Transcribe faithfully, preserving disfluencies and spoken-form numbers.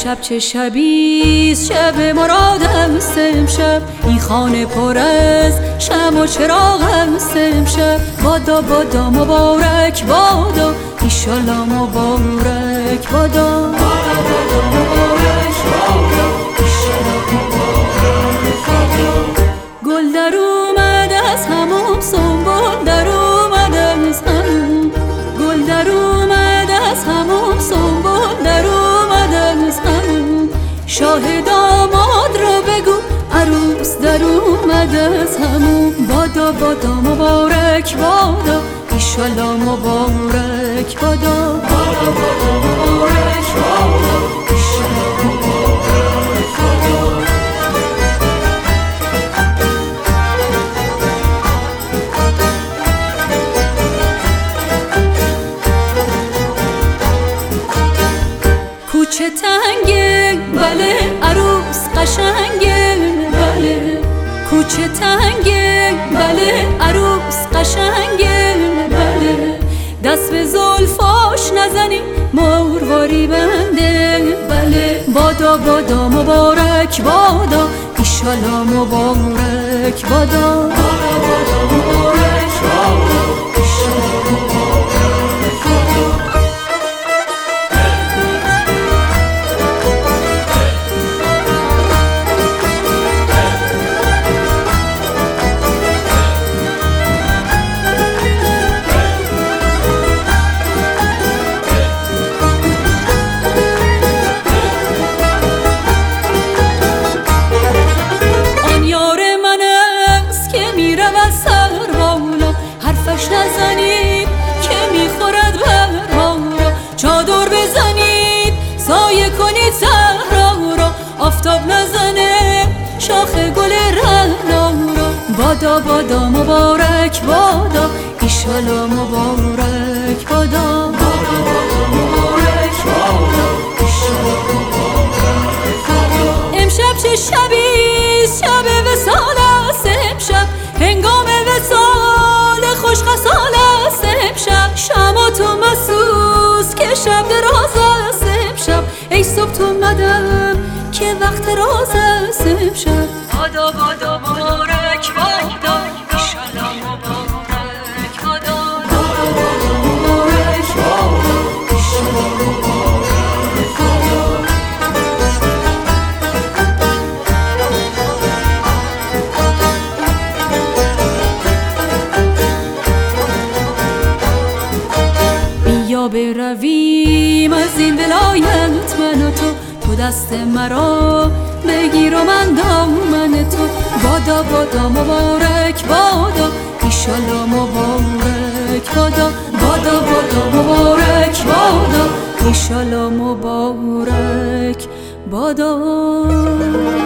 امشب چه شبیست، شب مرادم است امشب. این خانه پر از شمع و چراغم است امشب. بادا بادا مبارک بادا، ایشالله مبارک بادا. بادا بادا مبارک بادا، ایشالله مبارک بادا. گل در اومد از همون، سنبل در اومد از همون. گل در اومد از همون، سنبل در اومد از همون. شاه داماد رو بگو عروس در اومد از همون. بادا بادا مبارک بادا، ایشالله مبارک بادا. بادا بادا مبارک بادا، ایشالله مبارک بادا. کوچه تنگه بله، عروس قشنگه بله. کوچه تنگه بله، عروس قشنگه بله. دست به زلفاش نزنی مرواری بنده بله. بادا بادا مبارک بادا، ایشالله مبارک بادا. بادا بادا مبارک بادا، ایشالله مبارک بادا. حرفش نزنید که میخورد بر ما را. چادر بزنید سایه کنید صحرا را. آفتاب نزنه شاخ گل رعنا را. بادا بادا مبارک بادا، ایشالله مبارک بادا. بادا بادا مبارک بادا، ایشالله مبارک بادا. امشب چه شبیست، شب وصال است امشب. هنگام وصال خوش خصال است امشب. شمع تو مسوز که شب دراز است امشب. ای صبح تو مدم که وقت راز است امشب. بادا بادا مبارک بادا، ایشالله مبارک بادا. بادا بادا مبارک بادا، ایشالله مبارک بادا. بیا برویم از این ولایت من و تو. تو دست مرا بگیر و من دامن تو. بادا بادا مبارک بادا، ایشالله مبارک بادا. بادا بادا مبارک بادا، ایشالله مبارک بادا.